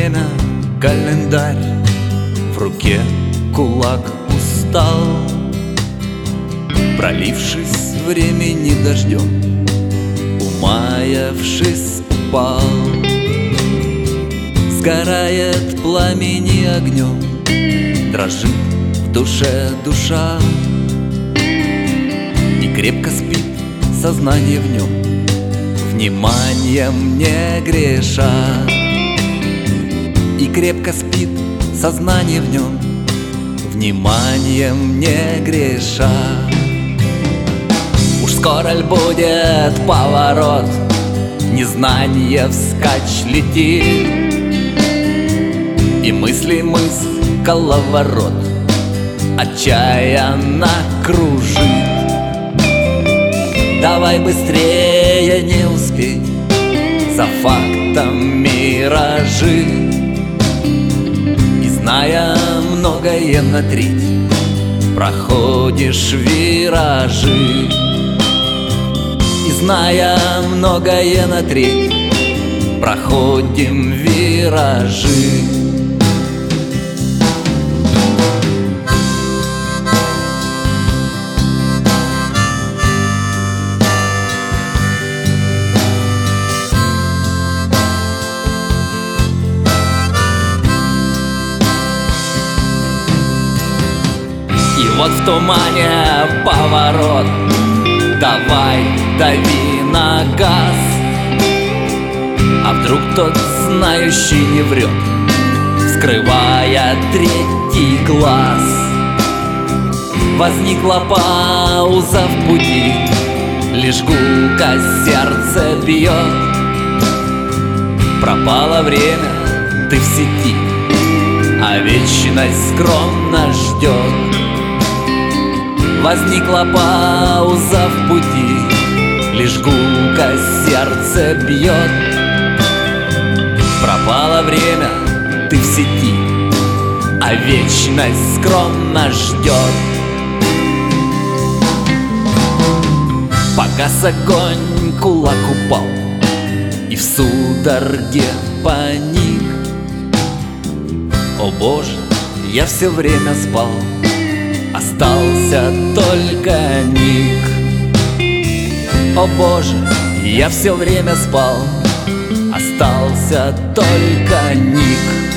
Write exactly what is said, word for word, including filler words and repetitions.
время, календарь, в руке кулак устал, пролившись времени дождем, умаявшись упал. Сгорает пламени огнем, дрожит в душе душа, и крепко спит сознание в нем, вниманием не греша. И крепко спит сознание в нем, вниманием не греша. Уж скоро ль будет поворот, незнание вскачь летит, и мысли мысль коловорот отчаянно кружит. Давай быстрее, не успей, за фактом миражи, и зная многое на треть, проходишь виражи. И зная многое на треть, проходим виражи. И вот в тумане поворот, давай дави на газ. А вдруг тот знающий не врет, вскрывая третий глаз. Возникла пауза в пути, лишь гулко сердце бьет. Пропало время, ты в сети, а вечность скромно ждет. Возникла пауза в пути, лишь гулко сердце бьет. Пропало время, ты в сети, а вечность скромно ждет. Погас огонь, кулак упал, и в судороге паник. О Боже, я все время спал, остался только ник. О Боже, я все время спал, остался только ник.